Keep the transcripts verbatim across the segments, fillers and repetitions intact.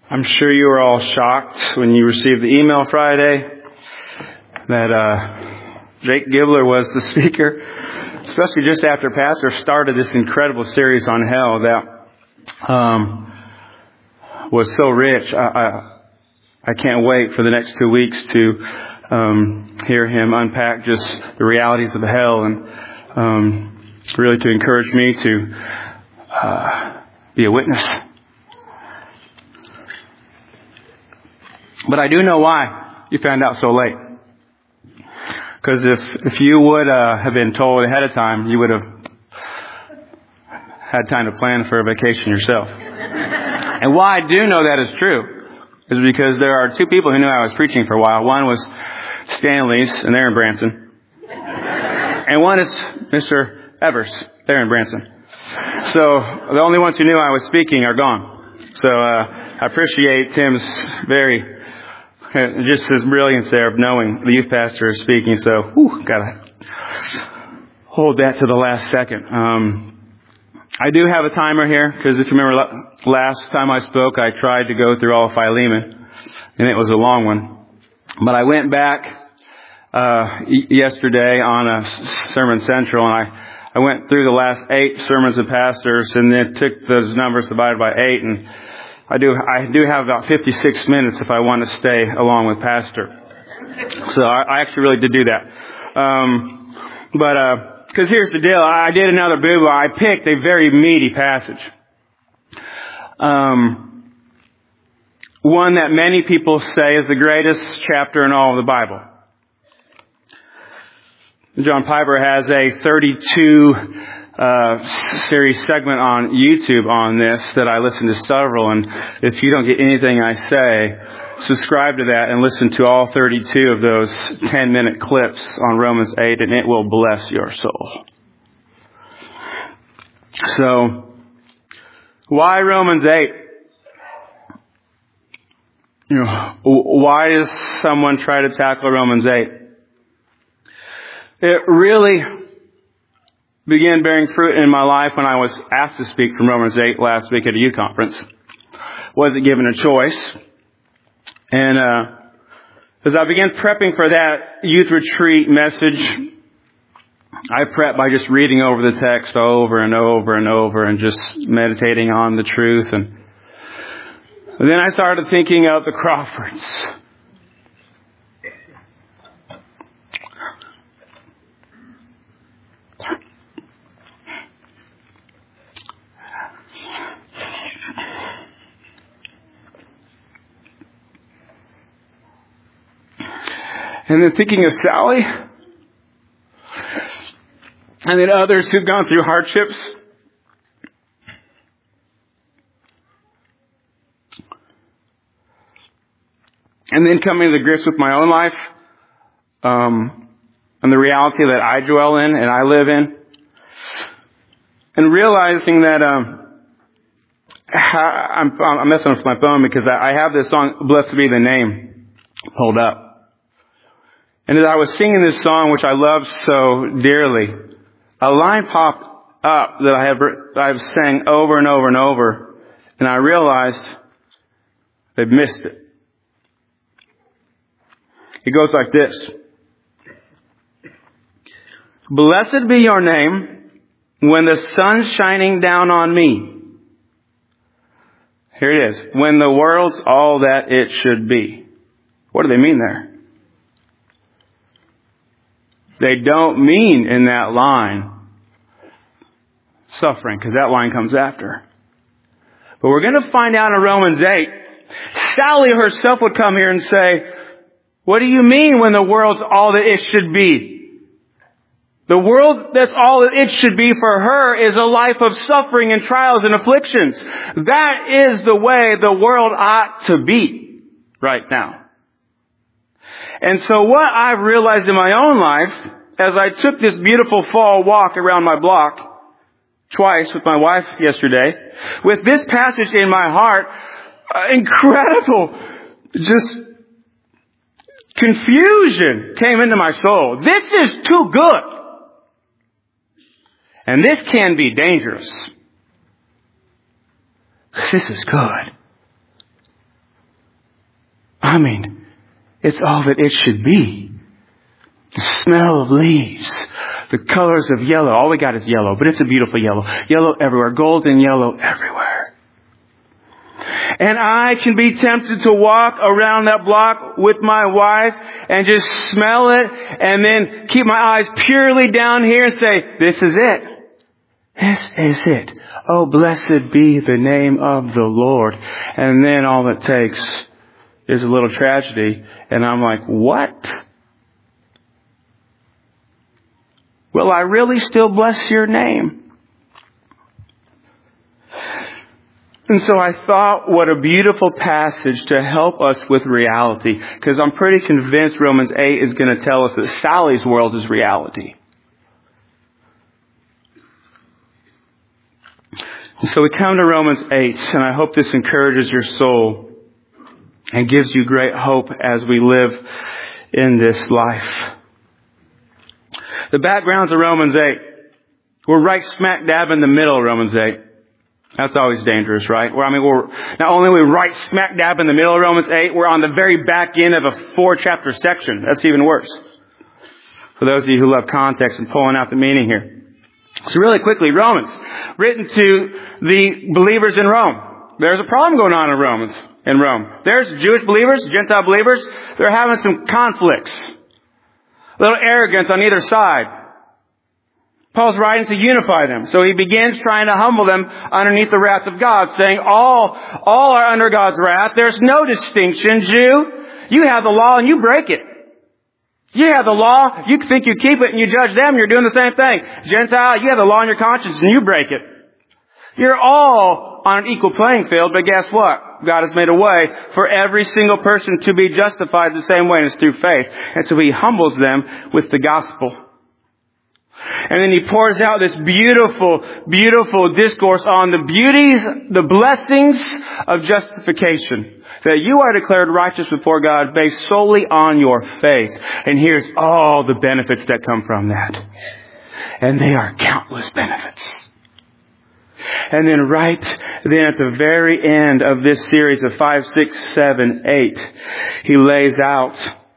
I'm sure you were all shocked when you received the email Friday that uh, Jake Gibler was the speaker, especially just after Pastor started this incredible series on hell that um, was so rich. I, I, I can't wait for the next two weeks to um, hear him unpack just the realities of hell and um, really to encourage me to uh, be a witness. But I do know why you found out so late. Because if, if you would uh, have been told ahead of time, you would have had time to plan for a vacation yourself. And why I do know that is true is because there are two people who knew I was preaching for a while. One was Stan Lees, and they're in Branson. And one is Mister Evers. They're in Branson. So the only ones who knew I was speaking are gone. So uh, I appreciate Tim's very... just his brilliance there of knowing the youth pastor is speaking. So, whew, gotta hold that to the last second. Um, I do have a timer here because if you remember last time I spoke, I tried to go through all of Philemon, and it was a long one. But I went back uh yesterday on a Sermon Central, and I I went through the last eight sermons of pastors, and then took those numbers divided by eight, and I do I do have about fifty-six minutes if I want to stay along with Pastor. So I, I actually really did do that. Um, but, uh, cause here's the deal. I did another boo-boo. I picked a very meaty passage. Um, one that many people say is the greatest chapter in all of the Bible. John Piper has a thirty-two Uh, series segment on YouTube on this that I listen to several, and if you don't get anything I say, subscribe to that and listen to all thirty-two of those ten minute clips on Romans eight, and it will bless your soul. So, why Romans eight? You know, why does someone try to tackle Romans eight? It really began bearing fruit in my life when I was asked to speak from Romans eight last week at a youth conference. Wasn't given a choice. And uh as I began prepping for that youth retreat message, I prepped by just reading over the text over and over and over and just meditating on the truth. And then I started thinking of the Crawfords. And then thinking of Sally. And then others who've gone through hardships. And then coming to grips with my own life. Um, and the reality that I dwell in and I live in. And realizing that um, I'm, I'm messing with my phone because I have this song, Blessed Be the Name, pulled up. And as I was singing this song, which I love so dearly, a line popped up that I have I've sang over and over and over, and I realized they've missed it. It goes like this. Blessed be your name when the sun's shining down on me. Here it is. When the world's all that it should be. What do they mean there? They don't mean in that line suffering, because that line comes after. But we're going to find out in Romans eight, Sally herself would come here and say, what do you mean when the world's all that it should be? The world that's all that it should be for her is a life of suffering and trials and afflictions. That is the way the world ought to be right now. And so what I've realized in my own life, as I took this beautiful fall walk around my block, twice with my wife yesterday, with this passage in my heart, uh, incredible, just confusion came into my soul. This is too good. And this can be dangerous. This is good. I mean, it's all that it should be. The smell of leaves, the colors of yellow. All we got is yellow, but it's a beautiful yellow. Yellow everywhere, golden yellow everywhere. And I can be tempted to walk around that block with my wife and just smell it and then keep my eyes purely down here and say, this is it. This is it. Oh, blessed be the name of the Lord. And then all it takes is a little tragedy. And I'm like, what? Will I really still bless your name? And so I thought, what a beautiful passage to help us with reality. Because I'm pretty convinced Romans eight is going to tell us that Sally's world is reality. And so we come to Romans eight, and I hope this encourages your soul and gives you great hope as we live in this life. The background to Romans eight. We're right smack dab in the middle of Romans eight. That's always dangerous, right? Where I mean, we're not only are we right smack dab in the middle of Romans eight, we're on the very back end of a four-chapter section. That's even worse. For those of you who love context and pulling out the meaning here. So really quickly, Romans, written to the believers in Rome. There's a problem going on in Romans, in Rome. There's Jewish believers, Gentile believers. They're having some conflicts. A little arrogance on either side. Paul's writing to unify them. So he begins trying to humble them underneath the wrath of God, saying all, all are under God's wrath. There's no distinction. Jew, you have the law and you break it. You have the law, you think you keep it and you judge them, you're doing the same thing. Gentile, you have the law in your conscience and you break it. You're all on an equal playing field, but guess what? God has made a way for every single person to be justified the same way, and it's through faith. And so he humbles them with the gospel. And then he pours out this beautiful, beautiful discourse on the beauties, the blessings of justification. That you are declared righteous before God based solely on your faith. And here's all the benefits that come from that. And they are countless benefits. And then right then at the very end of this series of five, six, seven, eight, he lays out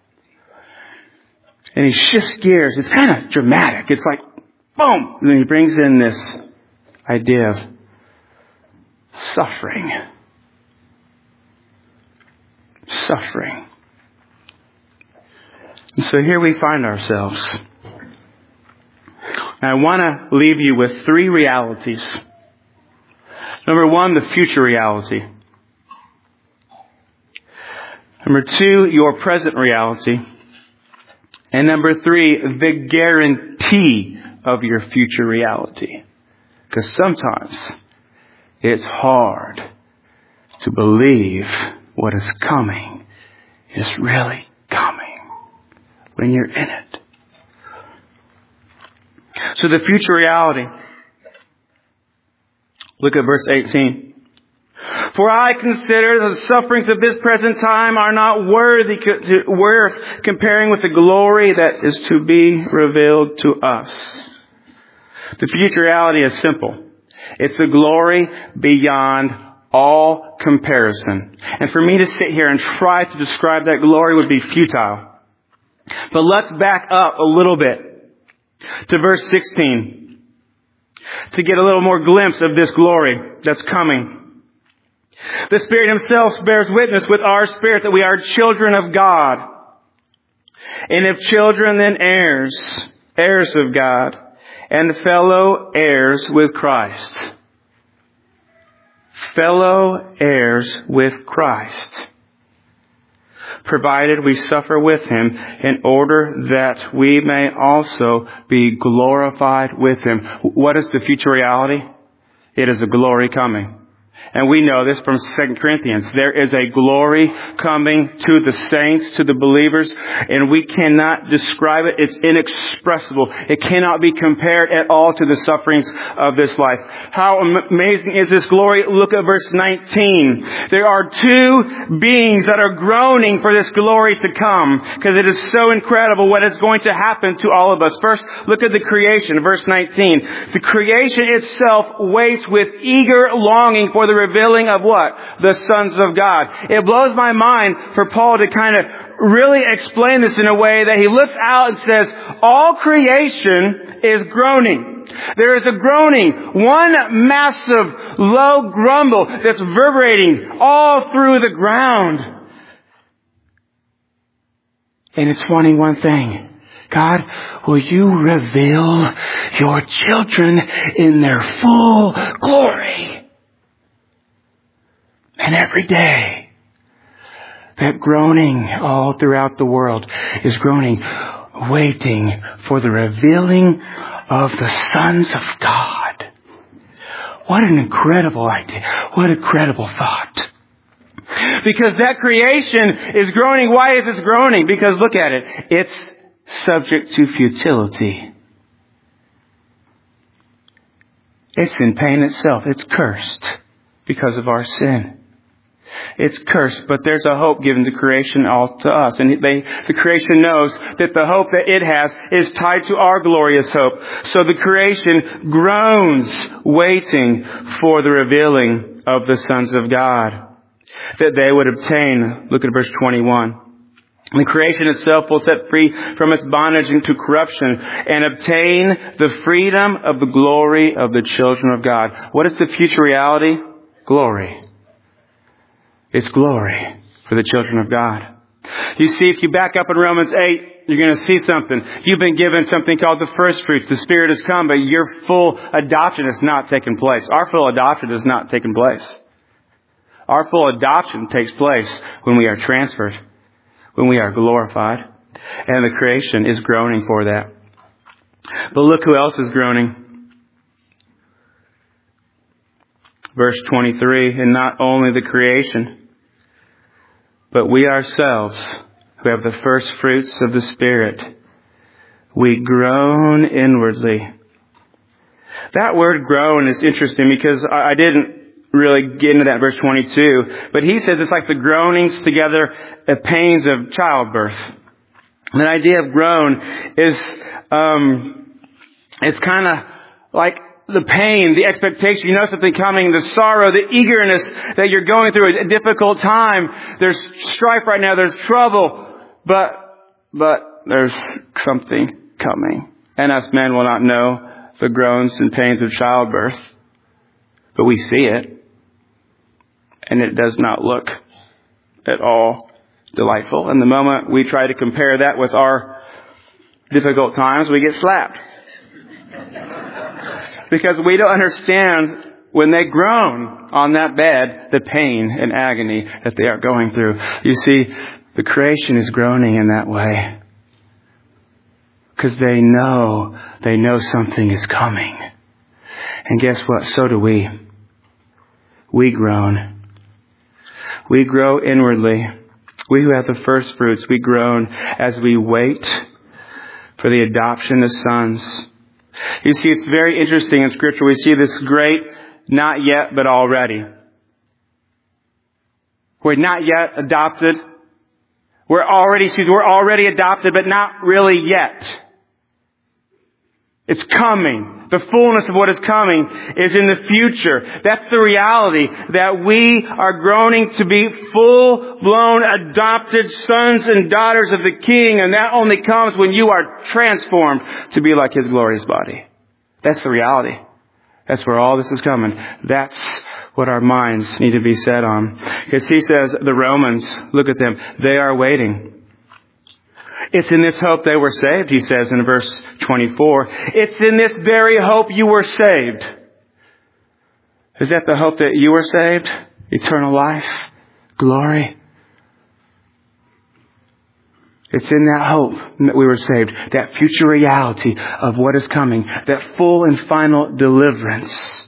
and he shifts gears. It's kind of dramatic. It's like, boom! And then he brings in this idea of suffering. Suffering. And so here we find ourselves. And I want to leave you with three realities. Number one, the future reality. Number two, your present reality. And number three, the guarantee of your future reality. Because sometimes it's hard to believe what is coming is really coming when you're in it. So the future reality. Look at verse eighteen. For I consider that the sufferings of this present time are not worthy, worth comparing with the glory that is to be revealed to us. The future reality is simple. It's a glory beyond all comparison. And for me to sit here and try to describe that glory would be futile. But let's back up a little bit to verse sixteen to get a little more glimpse of this glory that's coming. The Spirit Himself bears witness with our spirit that we are children of God. And if children, then heirs, heirs of God, and fellow heirs with Christ. Fellow heirs with Christ. Provided we suffer with Him in order that we may also be glorified with Him. What is the future reality? It is a glory coming. And we know this from Second Corinthians. There is a glory coming to the saints, to the believers, and we cannot describe it. It's inexpressible. It cannot be compared at all to the sufferings of this life. How amazing is this glory? Look at verse nineteen. There are two beings that are groaning for this glory to come, because it is so incredible what is going to happen to all of us. First, look at the creation, verse nineteen. The creation itself waits with eager longing for the the revealing of what? The sons of God. It blows my mind for Paul to kind of really explain this in a way that he looks out and says, all creation is groaning. There is a groaning, one massive low grumble that's reverberating all through the ground. And it's wanting one thing. God, will you reveal your children in their full glory? And every day, that groaning all throughout the world is groaning, waiting for the revealing of the sons of God. What an incredible idea. What an incredible thought. Because that creation is groaning. Why is it groaning? Because look at it. It's subject to futility. It's in pain itself. It's cursed because of our sin. It's cursed, but there's a hope given to creation all to us. And they, the creation knows that the hope that it has is tied to our glorious hope. So the creation groans, waiting for the revealing of the sons of God, that they would obtain. Look at verse twenty-one. The creation itself will set free from its bondage into corruption and obtain the freedom of the glory of the children of God. What is the future reality? Glory. It's glory for the children of God. You see, if you back up in Romans eight, you're going to see something. You've been given something called the first fruits. The Spirit has come, but your full adoption has not taken place. Our full adoption has not taken place. Our full adoption takes place when we are transferred, when we are glorified. And the creation is groaning for that. But look who else is groaning. Verse twenty-three, and not only the creation, but we ourselves, who have the first fruits of the Spirit, we groan inwardly. That word groan is interesting because I didn't really get into that verse twenty-two. But he says it's like the groanings together, the pains of childbirth. And the idea of groan is, um, it's kind of like the pain, the expectation, you know something coming, the sorrow, the eagerness that you're going through a difficult time. There's strife right now, there's trouble, but, but there's something coming. And us men will not know the groans and pains of childbirth, but we see it, and it does not look at all delightful. And the moment we try to compare that with our difficult times, we get slapped. Because we don't understand when they groan on that bed, the pain and agony that they are going through. You see, the creation is groaning in that way. Because they know, they know something is coming. And guess what? So do we. We groan. We grow inwardly. We who have the first fruits, we groan as we wait for the adoption as sons. You see, it's very interesting in Scripture. We see this great not yet, but already. We're not yet adopted. We're already, excuse me, we're already adopted, but not really yet. It's coming. The fullness of what is coming is in the future. That's the reality, that we are groaning to be full-blown adopted sons and daughters of the King, and that only comes when you are transformed to be like His glorious body. That's the reality. That's where all this is coming. That's what our minds need to be set on. Because he says, the Romans, look at them, they are waiting. It's in this hope they were saved, he says in verse twenty-four. It's in this very hope you were saved. Is that the hope that you were saved? Eternal life? Glory? It's in that hope that we were saved. That future reality of what is coming. That full and final deliverance.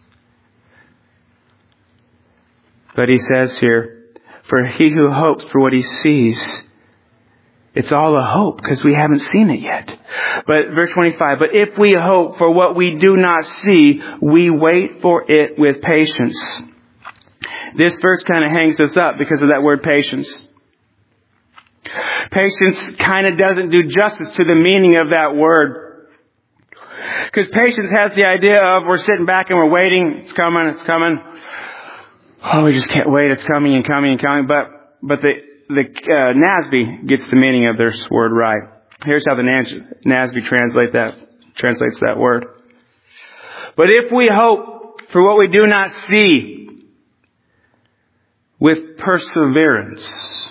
But he says here, for he who hopes for what he sees, it's all a hope because we haven't seen it yet. But verse twenty-five, but if we hope for what we do not see, we wait for it with patience. This verse kind of hangs us up because of that word patience. Patience kind of doesn't do justice to the meaning of that word. Because patience has the idea of we're sitting back and we're waiting. It's coming, it's coming. Oh, we just can't wait. It's coming and coming and coming. But, but the, the, uh, N A S B gets the meaning of this word right. Here's how the N A S B translate that, translates that word. But if we hope for what we do not see with perseverance,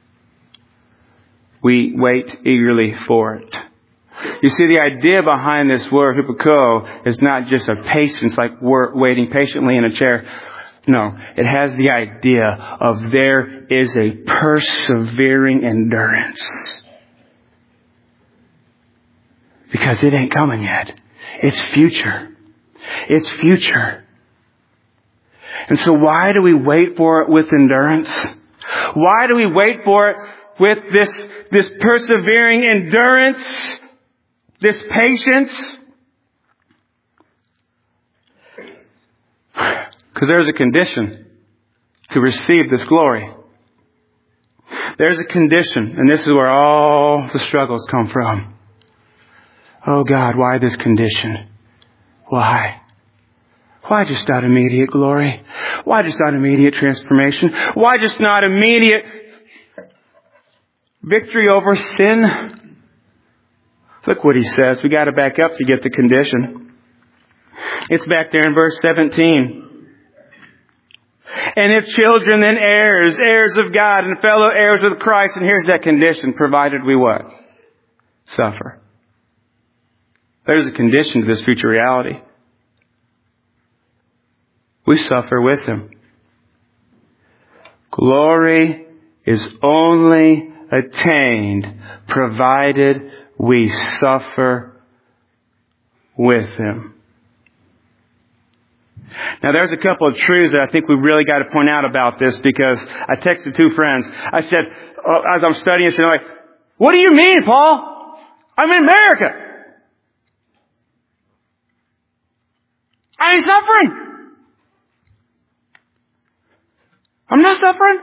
we wait eagerly for it. You see, the idea behind this word, hupako, is not just a patience, like we're waiting patiently in a chair. No, it has the idea of there is a persevering endurance. Because it ain't coming yet. It's future. It's future. And so why do we wait for it with endurance? Why do we wait for it with this, this persevering endurance? This patience? Because there's a condition to receive this glory. There's a condition, and this is where all the struggles come from. Oh God, why this condition? Why? Why just not immediate glory? Why just not immediate transformation? Why just not immediate victory over sin? Look what he says. We got to back up to get the condition. It's back there in verse seventeen. And if children, then heirs, heirs of God and fellow heirs with Christ. And here's that condition, provided we what? Suffer. There's a condition to this future reality. We suffer with Him. Glory is only attained provided we suffer with Him. Now there's a couple of truths that I think we really got to point out about this, because I texted two friends. I said, uh, as I'm studying, I said, like, what do you mean, Paul? I'm in America. I ain't suffering. I'm not suffering.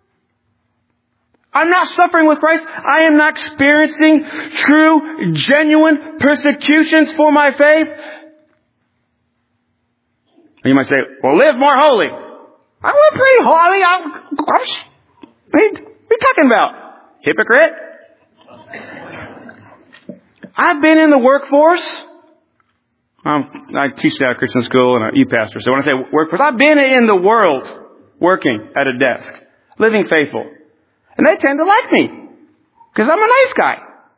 I'm not suffering with Christ. I am not experiencing true, genuine persecutions for my faith. And you might say, well, live more holy. I live pretty holy. I'm, I'm, what are you talking about? Hypocrite? I've been in the workforce. Um, I teach at a Christian school and I'm a youth pastor. So when I say workforce, I've been in the world working at a desk, living faithful. And they tend to like me because I'm a nice guy.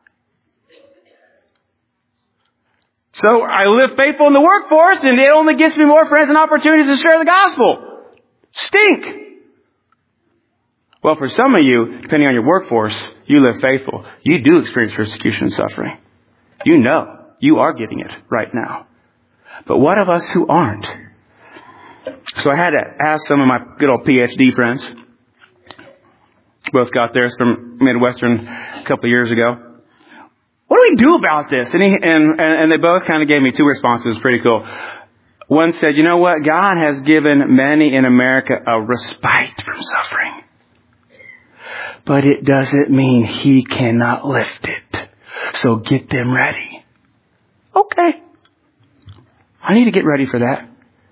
So I live faithful in the workforce, and it only gives me more friends and opportunities to share the gospel. Stink! Well, for some of you, depending on your workforce, you live faithful. You do experience persecution and suffering. You know. You are getting it right now. But what of us who aren't? So I had to ask some of my good old P H D friends. Both got theirs from Midwestern a couple of years ago. What do we do about this? And, he, and, and they both kind of gave me two responses. Pretty cool. One said, you know what? God has given many in America a respite from suffering. But it doesn't mean He cannot lift it. So get them ready. Okay. I need to get ready for that.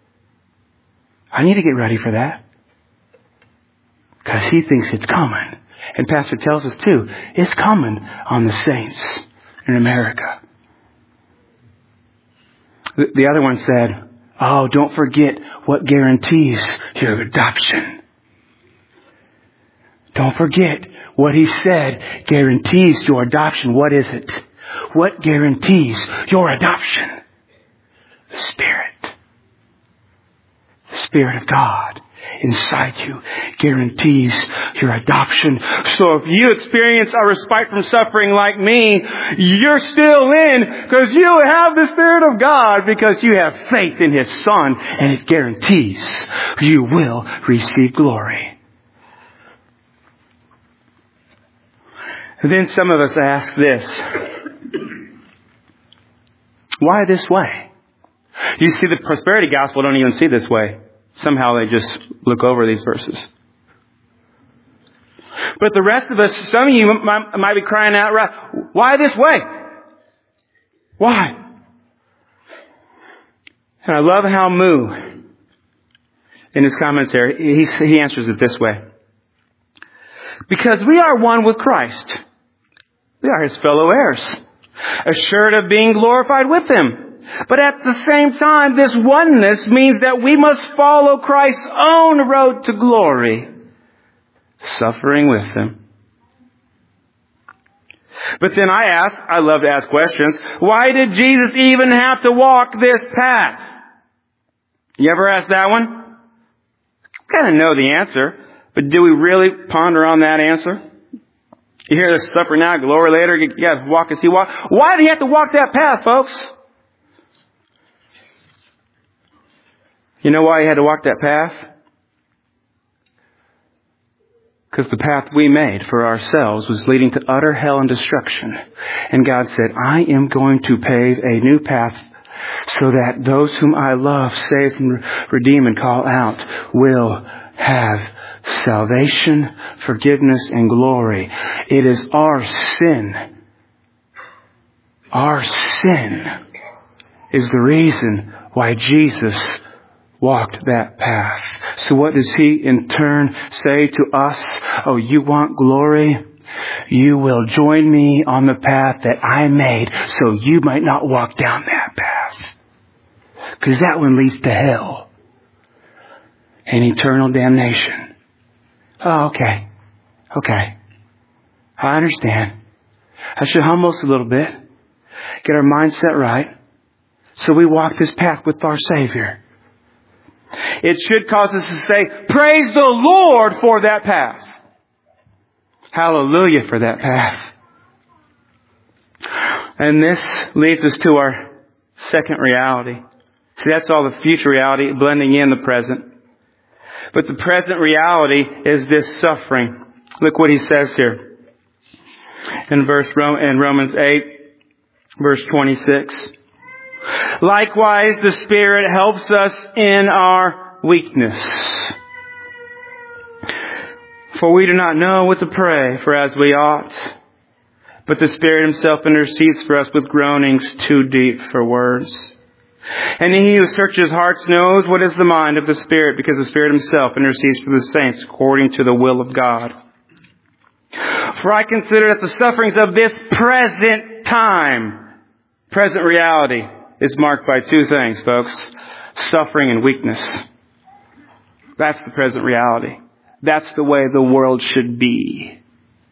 I need to get ready for that. Because He thinks it's coming. And Pastor tells us too, it's coming on the saints in America. The other one said, oh, don't forget what guarantees your adoption. Don't forget what He said guarantees your adoption. What is it? What guarantees your adoption? The Spirit. The Spirit of God inside you guarantees your adoption. So if you experience a respite from suffering like me, you're still in because you have the Spirit of God, because you have faith in His Son, and it guarantees you will receive glory. And then some of us ask this, why this way? You see, the prosperity gospel don't even see this way. Somehow they just look over these verses. But the rest of us, some of you might, might be crying out, why this way? Why? And I love how Moo in his commentary, he, he answers it this way. Because we are one with Christ. We are his fellow heirs, assured of being glorified with him. But at the same time, this oneness means that we must follow Christ's own road to glory, suffering with him. But then I ask, I love to ask questions, why did Jesus even have to walk this path? You ever ask that one? Kind of know the answer, but do we really ponder on that answer? You hear this suffer now, glory later, you gotta walk as he walked. Why did he have to walk that path, folks? You know why he had to walk that path? Because the path we made for ourselves was leading to utter hell and destruction. And God said, I am going to pave a new path so that those whom I love, save and redeem and call out will have salvation, forgiveness, and glory. It is our sin. Our sin is the reason why Jesus walked that path. So what does he in turn say to us? Oh, you want glory? You will join me on the path that I made so you might not walk down that path. Because that one leads to hell and eternal damnation. Oh, okay. Okay. I understand. I should humble us a little bit. Get our mindset right. So we walk this path with our Savior. It should cause us to say, praise the Lord for that path. Hallelujah for that path. And this leads us to our second reality. See, that's all the future reality blending in the present. But the present reality is this suffering. Look what he says here. In verse in Romans eight, verse twenty-six. Likewise, the Spirit helps us in our weakness. For we do not know what to pray for as we ought. But the Spirit himself intercedes for us with groanings too deep for words. And he who searches hearts knows what is the mind of the Spirit, because the Spirit himself intercedes for the saints according to the will of God. For I consider that the sufferings of this present time, present reality, is marked by two things, folks. Suffering and weakness. That's the present reality. That's the way the world should be.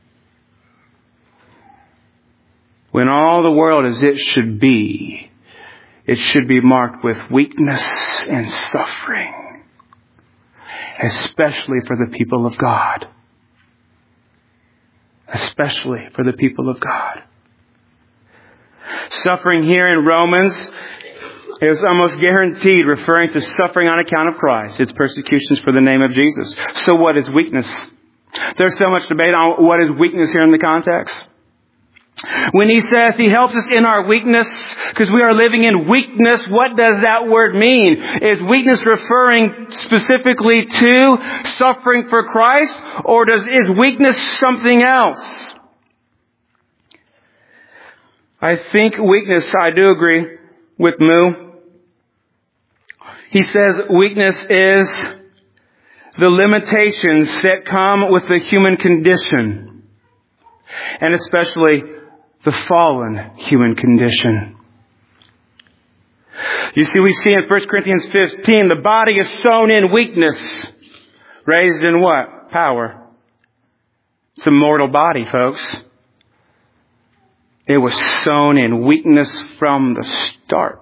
When all the world is it should be, it should be marked with weakness and suffering. Especially for the people of God. Especially for the people of God. Suffering here in Romans is almost guaranteed referring to suffering on account of Christ. It's persecutions for the name of Jesus. So what is weakness? There's so much debate on what is weakness here in the context. When he says he helps us in our weakness, because we are living in weakness, what does that word mean? Is weakness referring specifically to suffering for Christ, or does is weakness something else? I think weakness, I do agree with Moo. He says weakness is the limitations that come with the human condition, and especially the fallen human condition. You see, we see in First Corinthians fifteen, the body is sown in weakness, raised in what? Power. It's a mortal body, folks. It was sown in weakness from the start.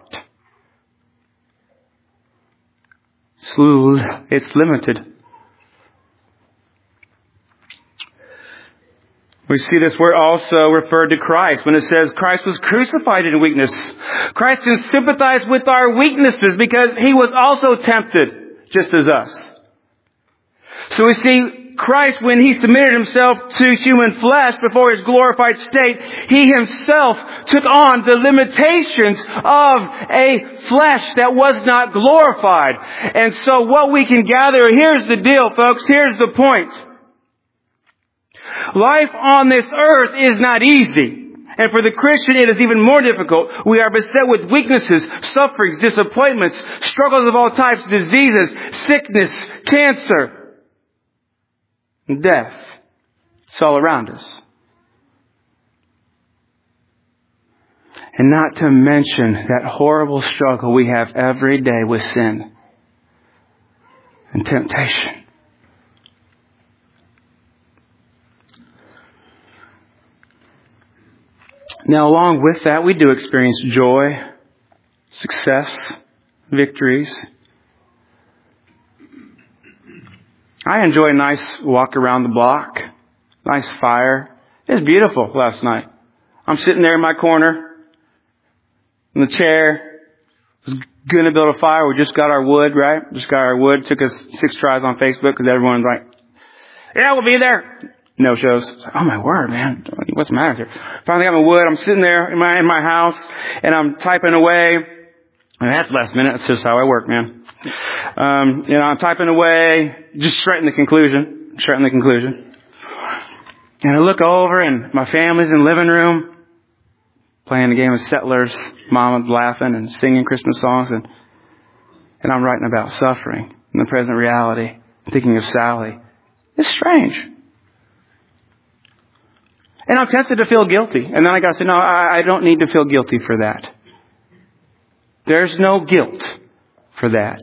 It's limited. We see this word also referred to Christ when it says Christ was crucified in weakness. Christ can sympathize with our weaknesses because he was also tempted just as us. So we see Christ, when he submitted himself to human flesh before his glorified state, he himself took on the limitations of a flesh that was not glorified. And so what we can gather, here's the deal, folks, here's the point. Life on this earth is not easy. And for the Christian, it is even more difficult. We are beset with weaknesses, sufferings, disappointments, struggles of all types, diseases, sickness, cancer, and death. It's all around us. And not to mention that horrible struggle we have every day with sin and temptation. Now, along with that, we do experience joy, success, victories. I enjoy a nice walk around the block, nice fire. It was beautiful last night. I'm sitting there in my corner, in the chair. I was going to build a fire. We just got our wood, right? Just got our wood. Took us six tries on Facebook because everyone's like, yeah, we'll be there. No shows. Like, oh my word, man. What's the matter here? Finally got my wood. I'm sitting there in my, in my house and I'm typing away. And that's last minute. That's just how I work, man. Um, you know, I'm typing away, just writing the conclusion, just writing the conclusion. And I look over and my family's in the living room playing a game of Settlers. Mama's laughing and singing Christmas songs. And, and I'm writing about suffering and the present reality, thinking of Sally. It's strange. And I'm tempted to feel guilty. And then I got to say, no, I, I don't need to feel guilty for that. There's no guilt for that.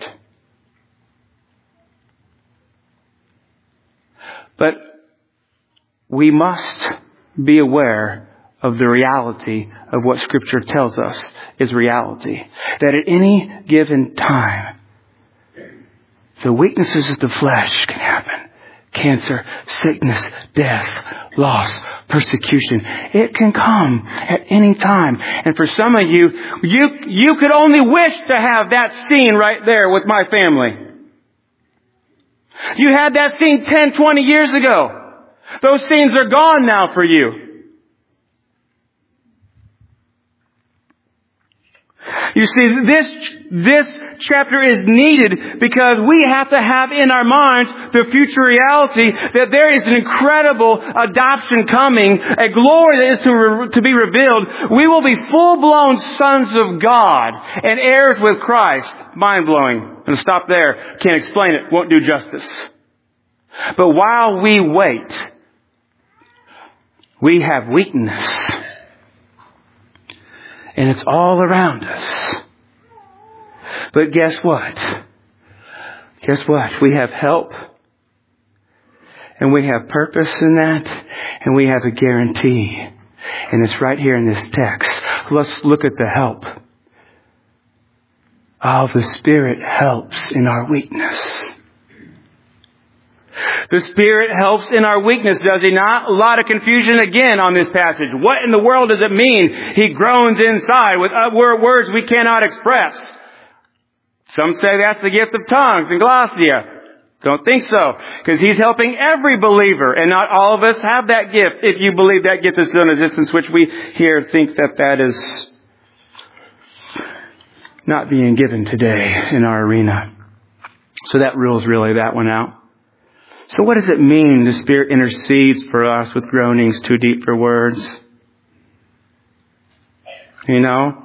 But we must be aware of the reality of what Scripture tells us is reality. That at any given time, the weaknesses of the flesh can happen. Cancer, sickness, death, loss, persecution. It can come at any time. And for some of you, you, you could only wish to have that scene right there with my family. You had that scene ten, twenty years ago. Those scenes are gone now for you. You see, this, this chapter is needed because we have to have in our minds the future reality that there is an incredible adoption coming, a glory that is to, re- to be revealed. We will be full-blown sons of God and heirs with Christ. Mind-blowing. And stop there. Can't explain it. Won't do justice. But while we wait, we have weakness. And it's all around us. But guess what? Guess what? We have help. And we have purpose in that. And we have a guarantee. And it's right here in this text. Let's look at the help. Oh, the Spirit helps in our weakness. The Spirit helps in our weakness, does He not? A lot of confusion again on this passage. What in the world does it mean? He groans inside with words we cannot express. Some say that's the gift of tongues in Galatia. Don't think so. Because He's helping every believer. And not all of us have that gift. If you believe that gift is still in existence, which we here think that that is not being given today in our arena. So that rules really that one out. So what does it mean the Spirit intercedes for us with groanings too deep for words? You know?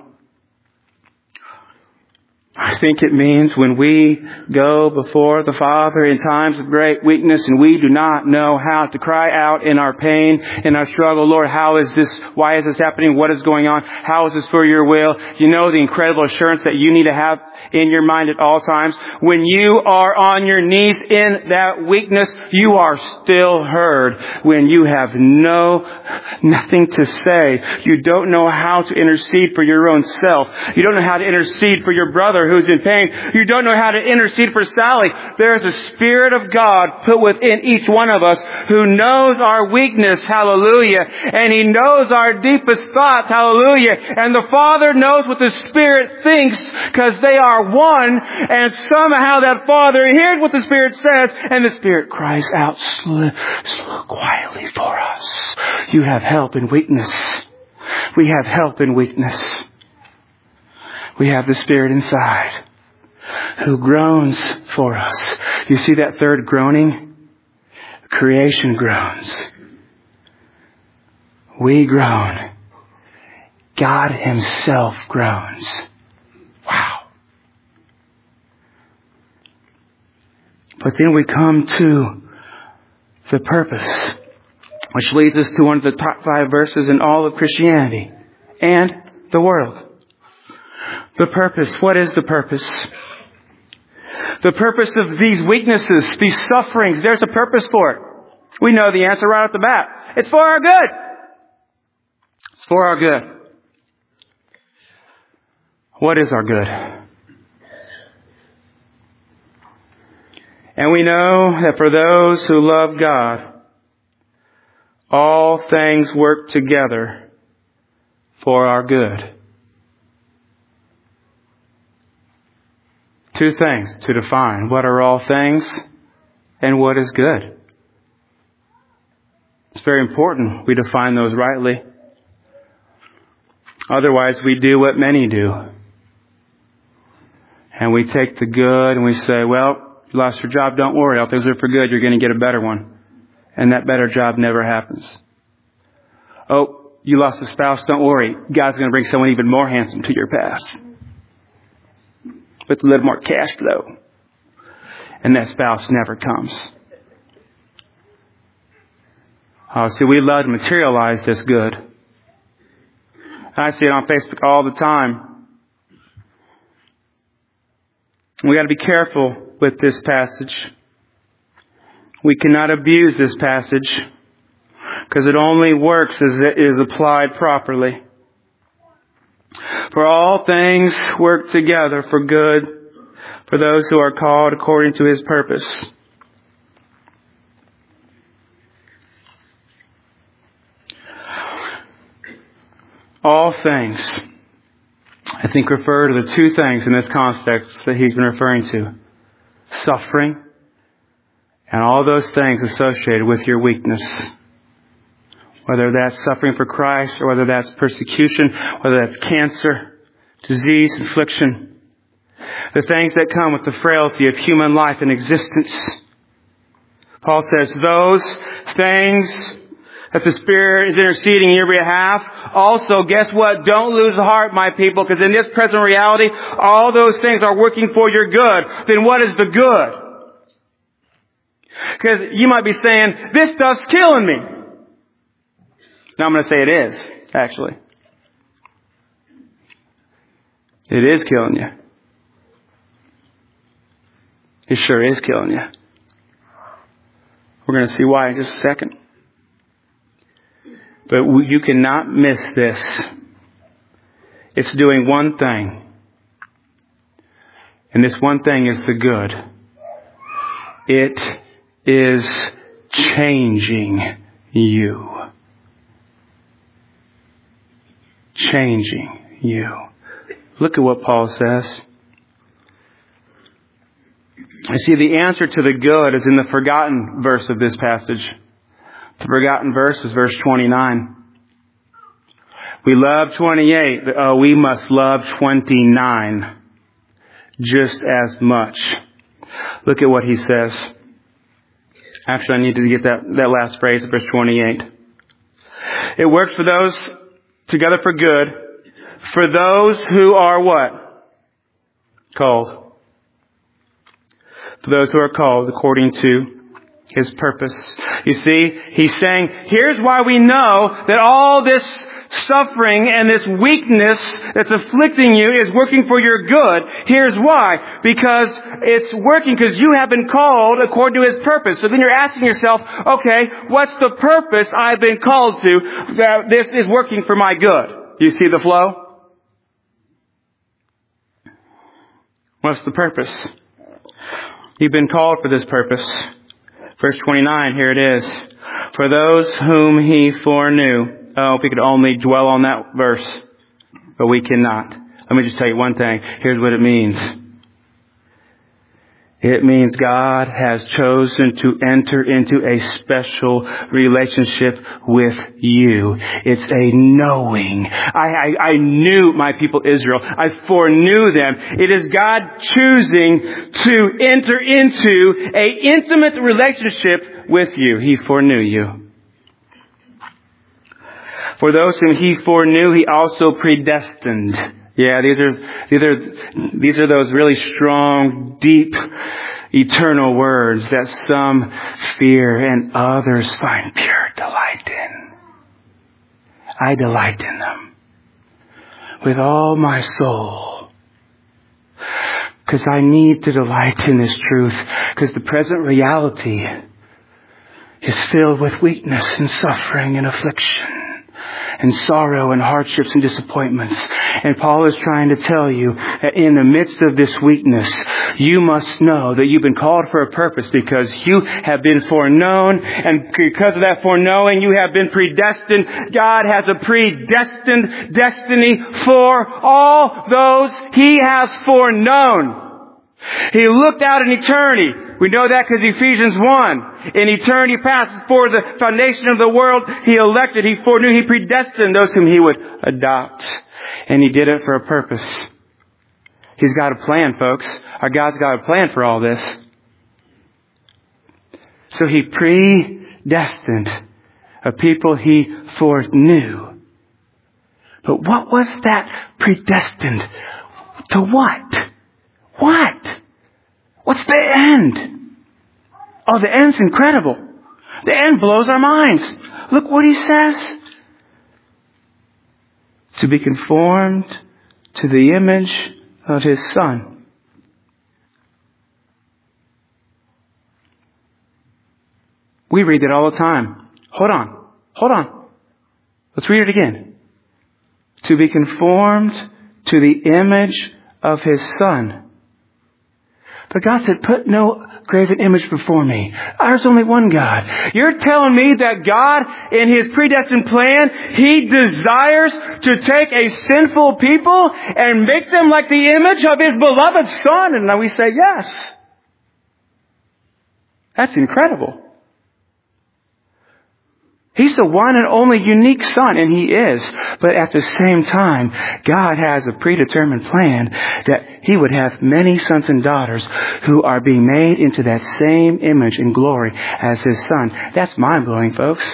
I think it means when we go before the Father in times of great weakness and we do not know how to cry out in our pain, in our struggle, Lord, how is this, why is this happening? What is going on? How is this for your will? You know the incredible assurance that you need to have in your mind at all times. When you are on your knees in that weakness, you are still heard. When you have no, nothing to say, you don't know how to intercede for your own self. You don't know how to intercede for your brother who's in pain. You don't know how to intercede for Sally. There is a Spirit of God put within each one of us who knows our weakness, hallelujah, and He knows our deepest thoughts, hallelujah, and the Father knows what the Spirit thinks because they are one, and somehow that Father hears what the Spirit says, and the Spirit cries out slow, slow, quietly for us. You have help in weakness. We have help in weakness. We have the Spirit inside who groans for us. You see that third groaning? Creation groans. We groan God Himself groans. Wow. But then we come to the purpose, which leads us to one of the top five verses in all of Christianity and the world. The purpose. What is the purpose? The purpose of these weaknesses, these sufferings, there's a purpose for it. We know the answer right off the bat. It's for our good. It's for our good. What is our good? And we know that for those who love God, all things work together for our good. Two things to define. What are all things and what is good? It's very important we define those rightly. Otherwise, we do what many do. And we take the good and we say, well, you lost your job, don't worry. All things are for good. You're going to get a better one. And that better job never happens. Oh, you lost a spouse, don't worry. God's going to bring someone even more handsome to your path, with a little more cash flow. And that spouse never comes. Oh, see, we love to materialize this good. I see it on Facebook all the time. We got to be careful with this passage. We cannot abuse this passage because it only works as it is applied properly. For all things work together for good for those who are called according to His purpose. All things, I think, refer to the two things in this context that he's been referring to. Suffering and all those things associated with your weakness. Whether that's suffering for Christ or whether that's persecution, whether that's cancer, disease, affliction. The things that come with the frailty of human life and existence. Paul says, those things that the Spirit is interceding in your behalf. Also, guess what? Don't lose heart, my people, because in this present reality, all those things are working for your good. Then what is the good? Because you might be saying, this stuff's killing me. Now I'm going to say it is, actually. It is killing you. It sure is killing you. We're going to see why in just a second. But you cannot miss this. It's doing one thing. And this one thing is the good. It is changing you. Changing you. Look at what Paul says. I see the answer to the good is in the forgotten verse of this passage. The forgotten verse is verse twenty-nine. We love twenty-eight, but oh, we must love twenty-nine just as much. Look at what he says. Actually, I need to get that, that last phrase of verse twenty-eight. It works for those together for good, for those who are what? Called. For those who are called according to His purpose. You see, he's saying, here's why we know that all this suffering and this weakness that's afflicting you is working for your good. Here's why. Because it's working because you have been called according to His purpose. So then you're asking yourself, okay, what's the purpose I've been called to that this is working for my good? You see the flow? What's the purpose? You've been called for this purpose. Verse twenty-nine, here it is. For those whom He foreknew. Oh, if we could only dwell on that verse. But we cannot. Let me just tell you one thing. Here's what it means. It means God has chosen to enter into a special relationship with you. It's a knowing. I, I, I knew my people Israel. I foreknew them. It is God choosing to enter into a intimate relationship with you. He foreknew you. For those whom He foreknew, He also predestined. Yeah, these are, these are, these are those really strong, deep, eternal words that some fear and others find pure delight in. I delight in them with all my soul. Because I need to delight in this truth. Because the present reality is filled with weakness and suffering and affliction and sorrow and hardships and disappointments. And Paul is trying to tell you that in the midst of this weakness, you must know that you've been called for a purpose because you have been foreknown. And because of that foreknowing, you have been predestined. God has a predestined destiny for all those He has foreknown. He looked out in eternity. We know that because Ephesians one. In eternity past, before the foundation of the world, He elected, He foreknew, He predestined those whom He would adopt. And He did it for a purpose. He's got a plan, folks. Our God's got a plan for all this. So He predestined a people He foreknew. But what was that predestined? To what? What? What's the end? Oh, the end's incredible. The end blows our minds. Look what He says. To be conformed to the image of His Son. We read that all the time. Hold on. Hold on. Let's read it again. To be conformed to the image of His Son. But God said, put no graven image before me. There's only one God. You're telling me that God, in His predestined plan, He desires to take a sinful people and make them like the image of His beloved Son? And now we say, yes. That's incredible. He's the one and only unique Son, and He is. But at the same time, God has a predetermined plan that He would have many sons and daughters who are being made into that same image and glory as His Son. That's mind-blowing, folks.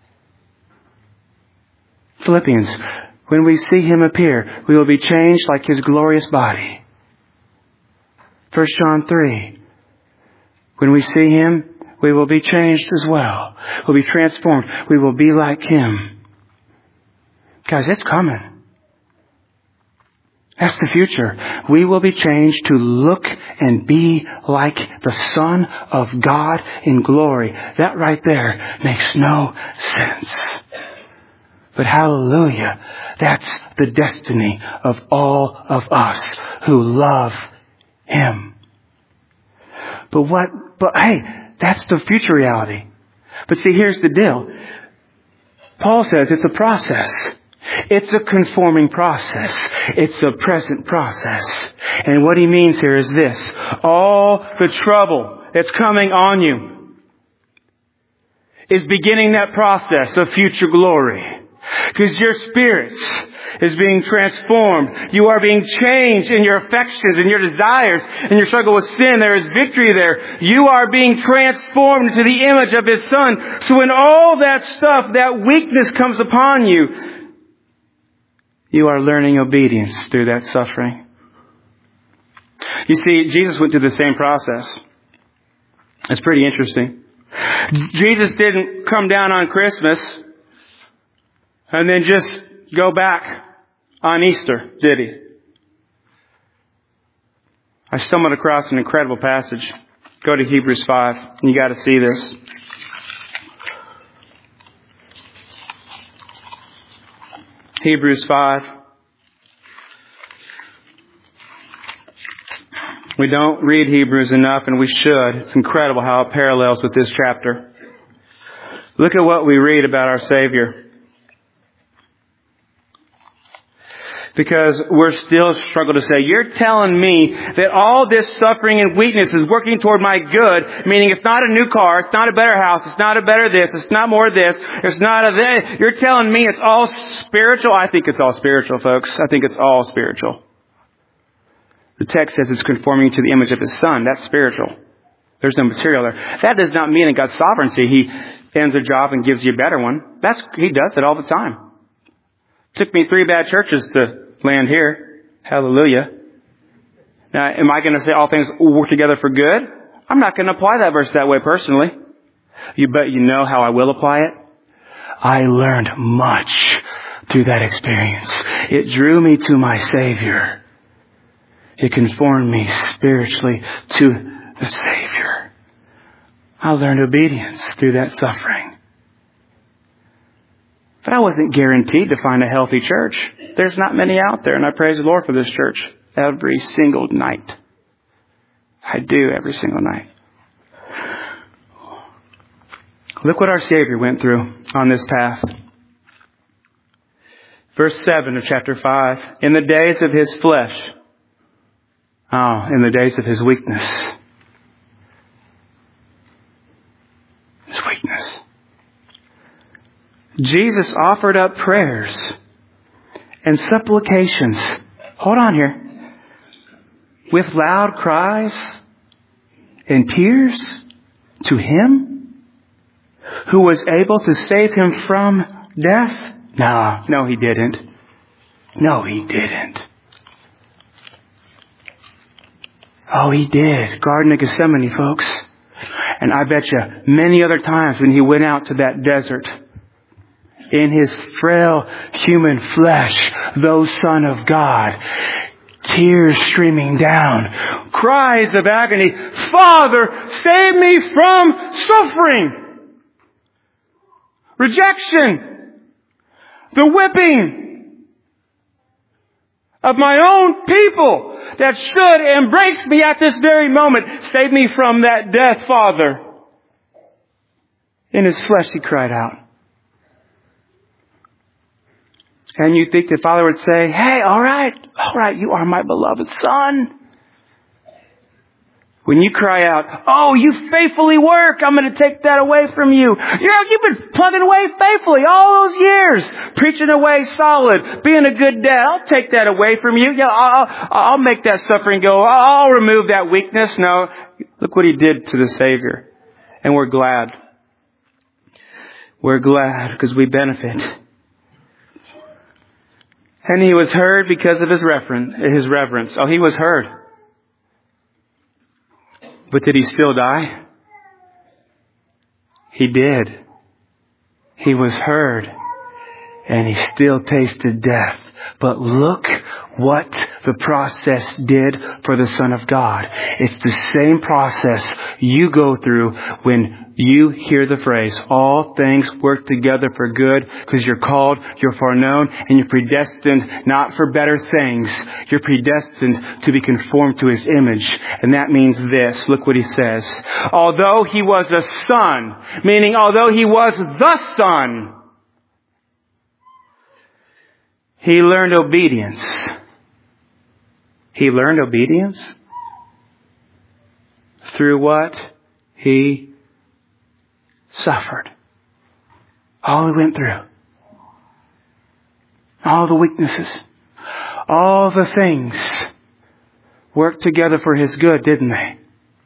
Philippians, when we see Him appear, we will be changed like His glorious body. First John three, when we see Him, we will be changed as well. We'll be transformed. We will be like Him. Guys, it's coming. That's the future. We will be changed to look and be like the Son of God in glory. That right there makes no sense. But hallelujah, that's the destiny of all of us who love Him. But what, but hey, that's the future reality. But see, here's the deal. Paul says it's a process. It's a conforming process. It's a present process. And what he means here is this. All the trouble that's coming on you is beginning that process of future glory. Because your spirit is being transformed. You are being changed in your affections and your desires and your struggle with sin. There is victory there. You are being transformed into the image of His Son. So when all that stuff, that weakness comes upon you, you are learning obedience through that suffering. You see, Jesus went through the same process. It's pretty interesting. Jesus didn't come down on Christmas and then just go back on Easter, did He? I stumbled across an incredible passage. Go to Hebrews five, and you got to see this. Hebrews five. We don't read Hebrews enough, and we should. It's incredible how it parallels with this chapter. Look at what we read about our Savior. Because we're still struggle to say, you're telling me that all this suffering and weakness is working toward my good, meaning it's not a new car, it's not a better house, it's not a better this, it's not more this, it's not a this. You're telling me it's all spiritual? I think it's all spiritual, folks. I think it's all spiritual. The text says it's conforming to the image of His Son. That's spiritual. There's no material there. That does not mean in God's sovereignty He ends a job and gives you a better one. That's He does it all the time. Took me three bad churches to land here. Hallelujah. Now, am I going to say all things work together for good? I'm not going to apply that verse that way personally. You bet you know how I will apply it. I learned much through that experience. It drew me to my Savior. It conformed me spiritually to the Savior. I learned obedience through that suffering. But I wasn't guaranteed to find a healthy church. There's not many out there, and I praise the Lord for this church every single night. I do every single night. Look what our Savior went through on this path. Verse seven of chapter five. In the days of His flesh. Oh, in the days of His weakness. His weakness. Jesus offered up prayers and supplications. Hold on here. With loud cries and tears to Him who was able to save him from death? No, no, He didn't. No, He didn't. Oh, He did. Garden of Gethsemane, folks. And I bet you many other times when He went out to that desert, in His frail human flesh, though Son of God, tears streaming down, cries of agony, Father, save me from suffering, rejection, the whipping of my own people that should embrace me at this very moment. Save me from that death, Father. In His flesh He cried out. And you think the Father would say, hey, all right, all right, you are my beloved Son. When you cry out, oh, you faithfully work, I'm going to take that away from you. You know, you've been plugging away faithfully all those years, preaching away solid, being a good dad. I'll take that away from you. Yeah, I'll, I'll make that suffering go. I'll remove that weakness. No, look what He did to the Savior. And we're glad. We're glad because we benefit. And He was heard because of His reverence. His reverence. Oh, He was heard. But did He still die? He did. He was heard. And He still tasted death. But look what the process did for the Son of God. It's the same process you go through when you hear the phrase, all things work together for good, because you're called, you're foreknown, and you're predestined not for better things. You're predestined to be conformed to His image. And that means this. Look what He says. Although He was a Son, meaning although He was the Son, He learned obedience. He learned obedience through what He suffered. All He went through. All the weaknesses. All the things worked together for His good, didn't they?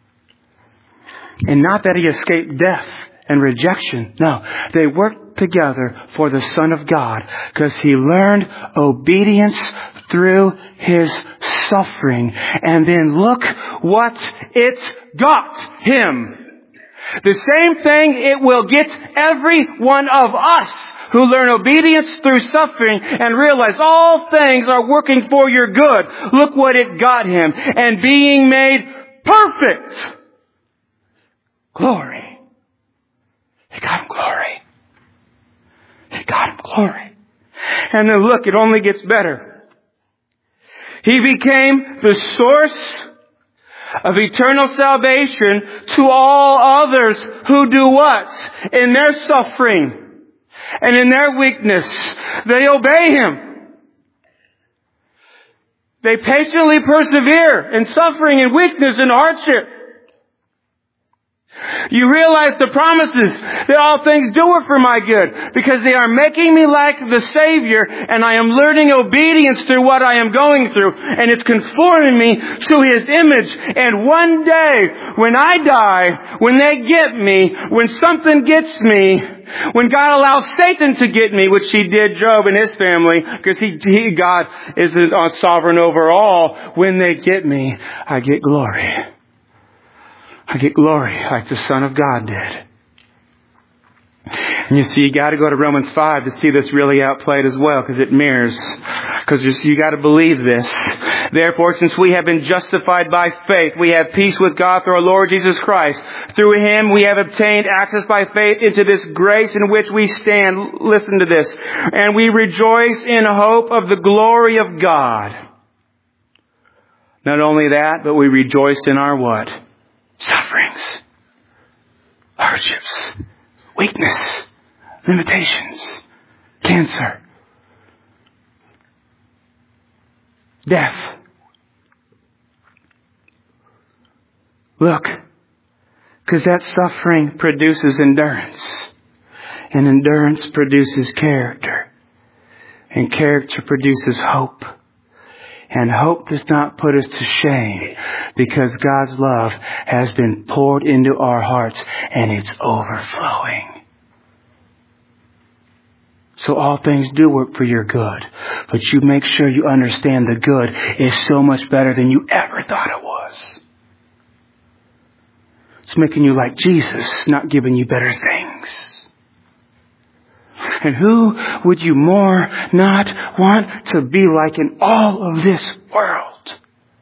And not that He escaped death and rejection. No, they worked together for the Son of God because He learned obedience through His suffering. And then look what it got Him. The same thing it will get every one of us who learn obedience through suffering and realize all things are working for your good. Look what it got Him. And being made perfect. Glory. It got Him glory. It got Him glory. And then look, it only gets better. He became the source of eternal salvation to all others who do what? In their suffering and in their weakness, they obey Him. They patiently persevere in suffering and weakness and hardship. You realize the promises that all things do work for my good because they are making me like the Savior, and I am learning obedience through what I am going through, and it's conforming me to His image. And one day, when I die, when they get me, when something gets me, when God allows Satan to get me, which He did Job and his family, because he, he God is sovereign over all, when they get me, I get glory. I get glory like the Son of God did. And you see, you got to go to Romans five to see this really outplayed as well, because it mirrors. Because you got to believe this. Therefore, since we have been justified by faith, we have peace with God through our Lord Jesus Christ. Through Him we have obtained access by faith into this grace in which we stand. Listen to this. And we rejoice in hope of the glory of God. Not only that, but we rejoice in our what? Sufferings, hardships, weakness, limitations, cancer, death. Look, because that suffering produces endurance, and endurance produces character, and character produces hope. And hope does not put us to shame, because God's love has been poured into our hearts and it's overflowing. So all things do work for your good, but you make sure you understand the good is so much better than you ever thought it was. It's making you like Jesus, not giving you better things. And who would you more not want to be like in all of this world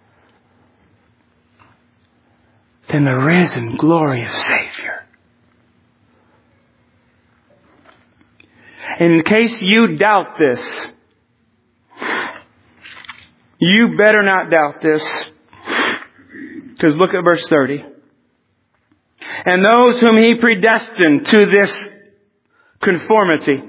than the risen, glorious Savior? In case you doubt this, you better not doubt this, because look at verse thirty. And those whom He predestined to this conformity,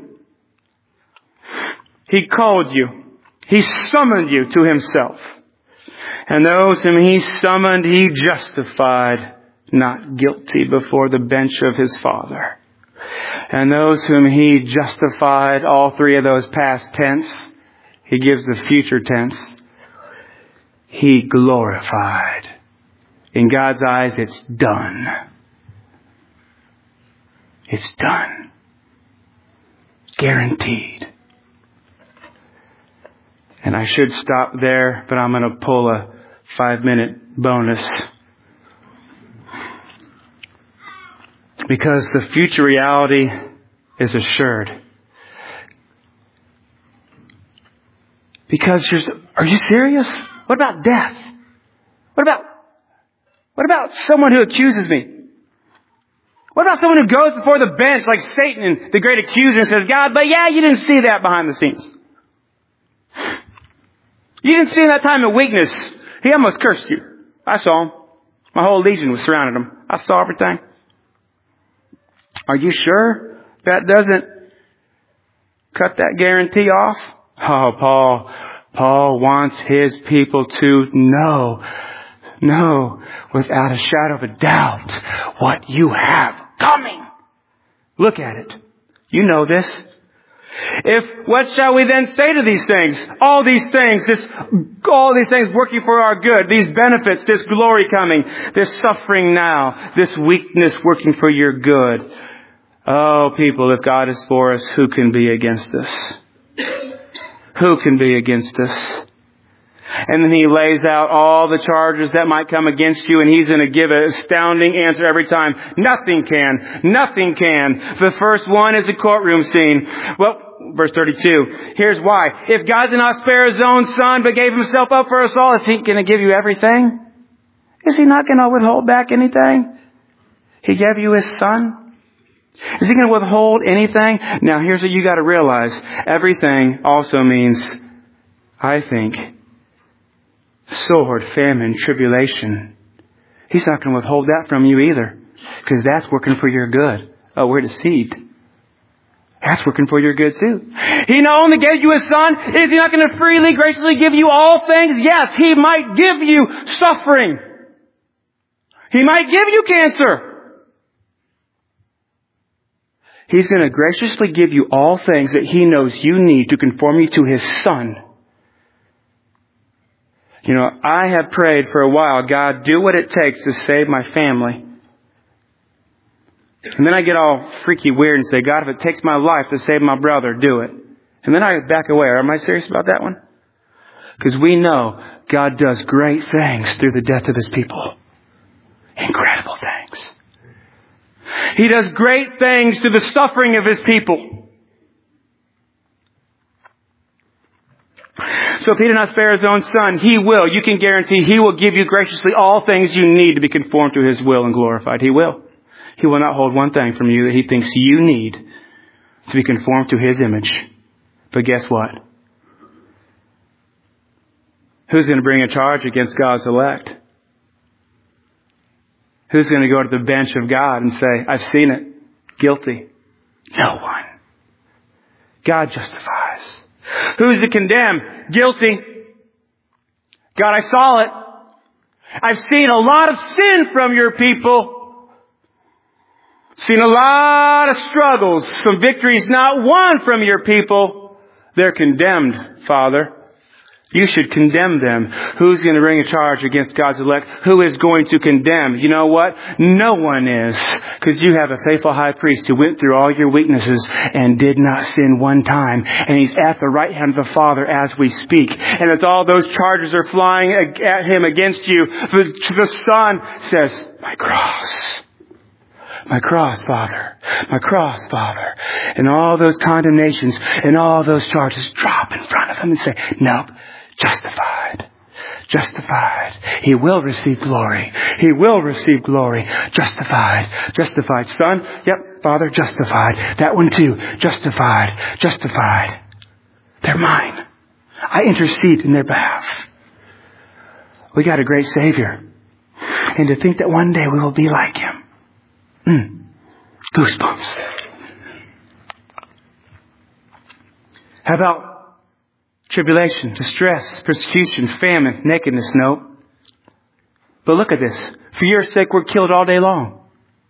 He called you. He summoned you to Himself. And those whom He summoned, He justified, not guilty, before the bench of His Father. And those whom He justified, all three of those past tense, He gives the future tense. He glorified. In God's eyes, it's done. It's done. Guaranteed. And I should stop there, but I'm going to pull a five-minute bonus. Because the future reality is assured. Because you're, are you serious? What about death? What about, what about someone who accuses me? What about someone who goes before the bench like Satan and the great accuser and says, God, but yeah, you didn't see that behind the scenes. You didn't see in that time of weakness. He almost cursed you. I saw him. My whole legion was surrounding him. I saw everything. Are you sure that doesn't cut that guarantee off? Oh, Paul, Paul wants his people to know, know without a shadow of a doubt what you have coming. Look at it. You know this. If, what shall we then say to these things? All these things, this, all these things working for our good, these benefits, this glory coming, this suffering now, this weakness working for your good. Oh, people, if God is for us, who can be against us? Who can be against us? And then he lays out all the charges that might come against you, and he's going to give an astounding answer every time. Nothing can. Nothing can. The first one is the courtroom scene. Well, verse thirty-two. Here's why. If God did not spare His own Son, but gave Himself up for us all, is He going to give you everything? Is He not going to withhold back anything? He gave you His Son. Is He going to withhold anything? Now, here's what you got to realize. Everything also means, I think, sword, famine, tribulation. He's not going to withhold that from you either, because that's working for your good. Oh, we're deceived. That's working for your good too. He not only gave you His Son, is He not going to freely, graciously give you all things? Yes, He might give you suffering. He might give you cancer. He's going to graciously give you all things that He knows you need to conform you to His Son. You know, I have prayed for a while, God, do what it takes to save my family. And then I get all freaky weird and say, God, if it takes my life to save my brother, do it. And then I back away. Am I serious about that one? Because we know God does great things through the death of His people. Incredible things. He does great things through the suffering of His people. So if He did not spare His own Son, He will. You can guarantee He will give you graciously all things you need to be conformed to His will and glorified. He will. He will not hold one thing from you that He thinks you need to be conformed to His image. But guess what? Who's going to bring a charge against God's elect? Who's going to go to the bench of God and say, I've seen it. Guilty. No one. God justifies. Who's to condemn? Guilty. God, I saw it. I've seen a lot of sin from your people. Seen a lot of struggles. Some victories not won from your people. They're condemned, Father. You should condemn them. Who's going to bring a charge against God's elect? Who is going to condemn? You know what? No one is. Because you have a faithful high priest who went through all your weaknesses and did not sin one time. And He's at the right hand of the Father as we speak. And as all those charges are flying at Him against you, the, the Son says, my cross. My cross, Father. My cross, Father. And all those condemnations and all those charges drop in front of Him and say, nope. Justified. Justified. He will receive glory. He will receive glory. Justified. Justified. Son, yep, Father, justified. That one too. Justified. Justified. They're mine. I intercede in their behalf. We got a great Savior. And to think that one day we will be like Him. Mm. Goosebumps. How about tribulation, distress, persecution, famine, nakedness? No. But look at this. For your sake, we're killed all day long.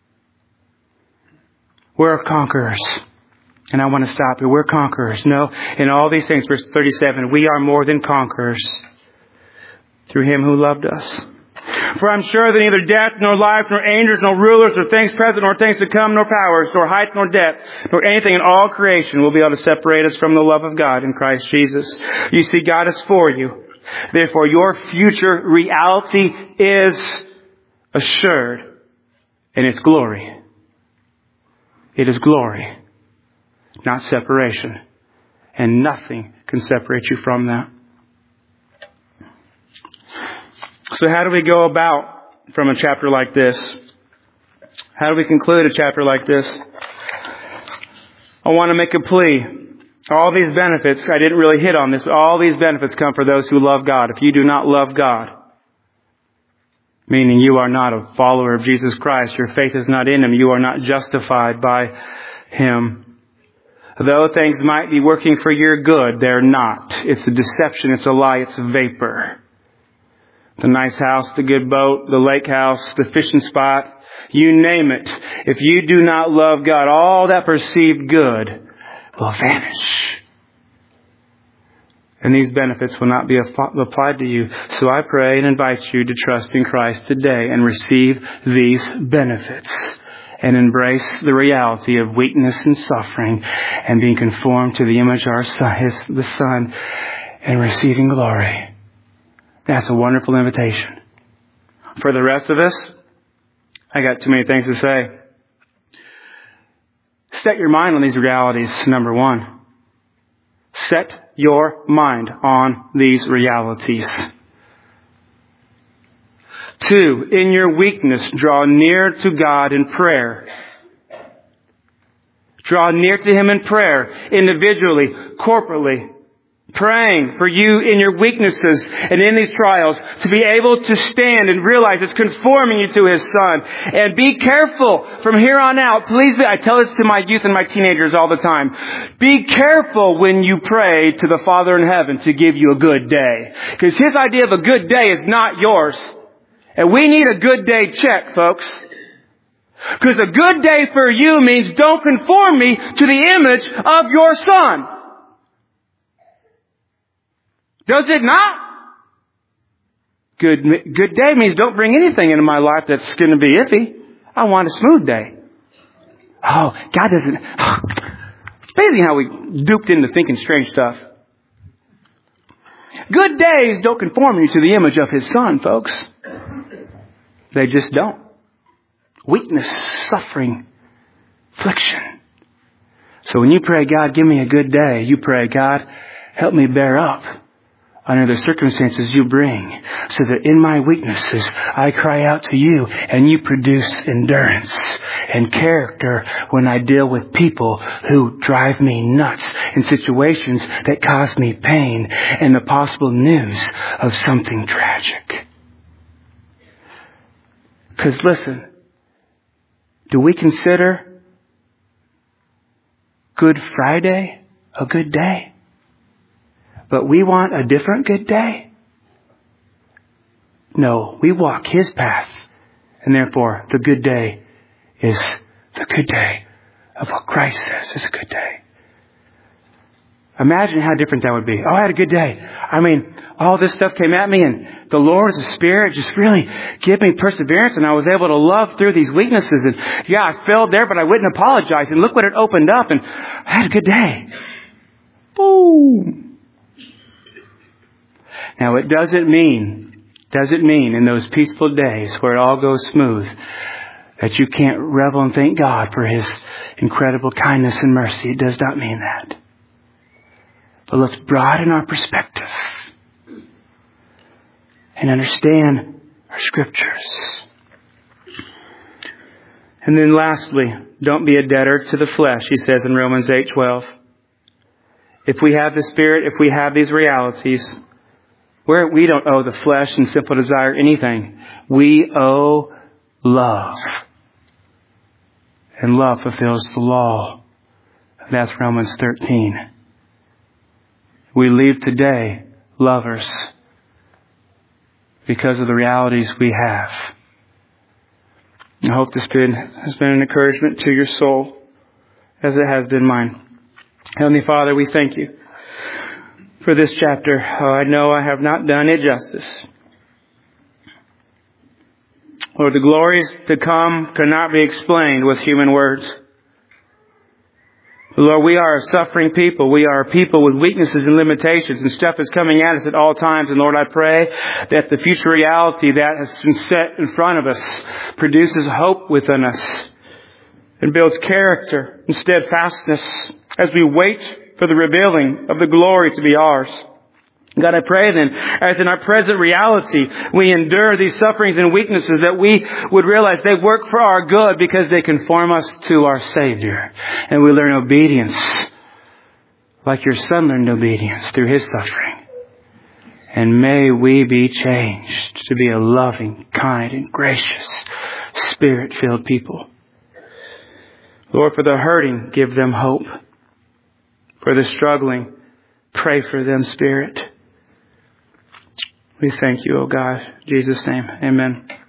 We're conquerors. And I want to stop here. We're conquerors. No. In all these things, verse thirty-seven, we are more than conquerors through Him who loved us. For I'm sure that neither death, nor life, nor angels, nor rulers, nor things present, nor things to come, nor powers, nor height, nor depth, nor anything in all creation will be able to separate us from the love of God in Christ Jesus. You see, God is for you. Therefore, your future reality is assured in its glory. It is glory, not separation. And nothing can separate you from that. So how do we go about from a chapter like this? How do we conclude a chapter like this? I want to make a plea. All these benefits, I didn't really hit on this, but all these benefits come for those who love God. If you do not love God, meaning you are not a follower of Jesus Christ, your faith is not in Him, you are not justified by Him. Though things might be working for your good, they're not. It's a deception, it's a lie, it's a vapor. The nice house, the good boat, the lake house, the fishing spot, you name it. If you do not love God, all that perceived good will vanish. And these benefits will not be applied to you. So I pray and invite you to trust in Christ today and receive these benefits and embrace the reality of weakness and suffering and being conformed to the image of our Son, His, the Son, and receiving glory. That's a wonderful invitation. For the rest of us, I got too many things to say. Set your mind on these realities, number one. Set your mind on these realities. Two, in your weakness, draw near to God in prayer. Draw near to Him in prayer, individually, corporately. Praying for you in your weaknesses and in these trials to be able to stand and realize it's conforming you to His Son. And be careful from here on out. Please, be, I tell this to my youth and my teenagers all the time. Be careful when you pray to the Father in heaven to give you a good day. Because His idea of a good day is not yours. And we need a good day check, folks. Because a good day for you means don't conform me to the image of your Son. Does it not? Good, good day means don't bring anything into my life that's going to be iffy. I want a smooth day. Oh, God doesn't... It's amazing how we duped into thinking strange stuff. Good days don't conform you to the image of His Son, folks. They just don't. Weakness, suffering, affliction. So when you pray, God, give me a good day, you pray, God, help me bear up under the circumstances you bring, so that in my weaknesses I cry out to you and you produce endurance and character when I deal with people who drive me nuts in situations that cause me pain and the possible news of something tragic. Because listen, do we consider Good Friday a good day? But we want a different good day? No, we walk His path. And therefore, the good day is the good day of what Christ says is a good day. Imagine how different that would be. Oh, I had a good day. I mean, all this stuff came at me and the Lord, the Spirit, just really gave me perseverance and I was able to love through these weaknesses. And yeah, I failed there, but I wouldn't apologize. And look what it opened up and I had a good day. Boom. Now, it doesn't mean, doesn't mean in those peaceful days where it all goes smooth that you can't revel and thank God for His incredible kindness and mercy. It does not mean that. But let's broaden our perspective and understand our Scriptures. And then lastly, don't be a debtor to the flesh, he says in Romans eight twelve. If we have the Spirit, if we have these realities, Where we don't owe the flesh and simple desire anything. We owe love. And love fulfills the law. That's Romans thirteen. We leave today lovers because of the realities we have. I hope this been, has been an encouragement to your soul as it has been mine. Heavenly Father, we thank you for this chapter. Oh, I know I have not done it justice. Lord, the glories to come cannot be explained with human words. Lord, we are a suffering people. We are a people with weaknesses and limitations, and stuff is coming at us at all times. And Lord, I pray that the future reality that has been set in front of us produces hope within us and builds character and steadfastness as we wait for the revealing of the glory to be ours. God, I pray then, as in our present reality, we endure these sufferings and weaknesses, that we would realize they work for our good because they conform us to our Savior. And we learn obedience like your Son learned obedience through His suffering. And may we be changed to be a loving, kind, and gracious, Spirit-filled people. Lord, for the hurting, give them hope. For the struggling, pray for them, Spirit. We thank you, O God. In Jesus' name, amen.